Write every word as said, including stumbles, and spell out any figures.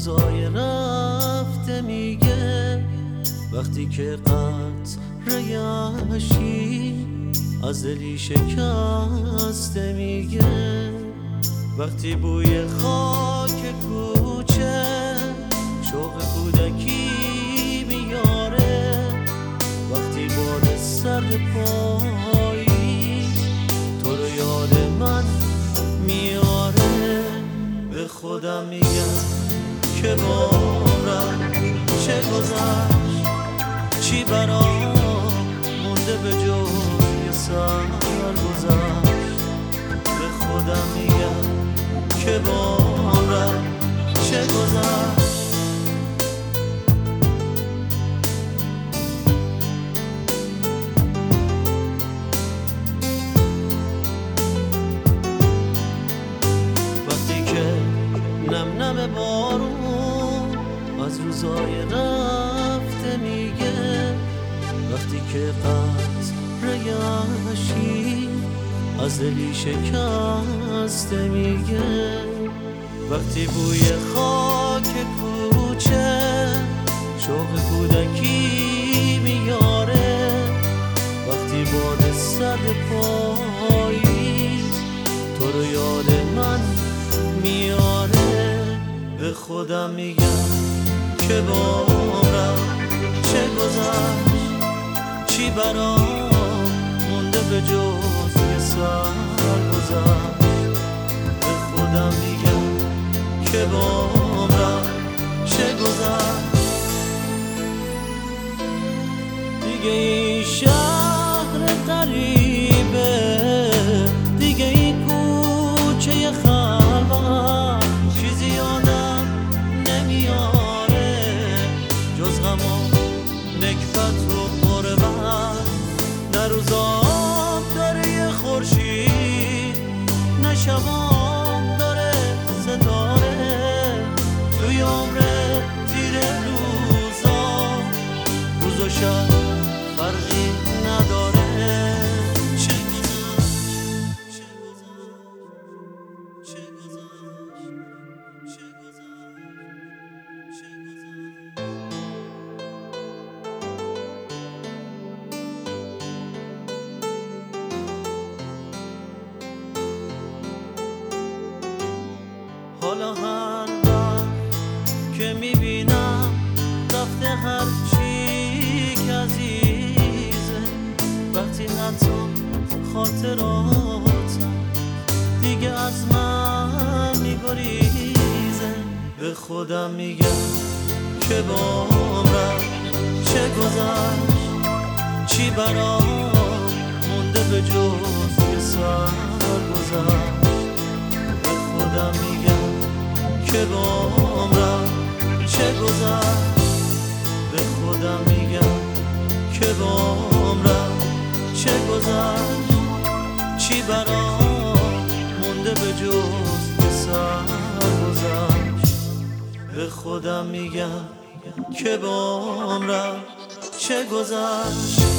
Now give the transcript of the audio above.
روزای رفته میگه وقتی که قطره یشی از دلی شکسته میگه وقتی بوی خاک کوچه شوق کودکی میاره وقتی باد سر پایی تو رو یاد من میاره به خودم میگم که بارم چه گذشت چی برام مونده به جز یه سر گذشت به خودم میگم که بارم چه گذشت وقتی که نم نم بارون از روزای رفته میگه وقتی که قطره یشی از دلی شکسته میگه وقتی بوی خاک کوچه شوق کودکی میاره وقتی باد سر پایی تو رو یاد من میاره به خودم میگم که بارم چه گذشت چی برام مونده به جز یه سر گذشت به خودم میگم که بارم چه گذشت دیگه این شهر غریبه دیگه این کوچه خلوت چیزی یادم نمیاره جز غم و نکبت و غربت نه روزام داره یه خورشید نه شبام داره ستاره توی عمر تیر روزا روز و شب فرقی نداره چه گذشت چه گذشت چه گذشت چه گذشت چه گذشت حالا هر وقت که میبینم رفته هر چی که عزیزه وقتی حتی خاطراتم دیگه از من میگریزه به خودم میگم که بامرم چه گذشت چی برام مونده به جز یه سر گذشت به خودم میگم که بامرم چه گذشت به خودم میگم که بامرم چه گذشت چی برام مونده به جز یه سر گذشت به خودم میگم که بامرم چه گذشت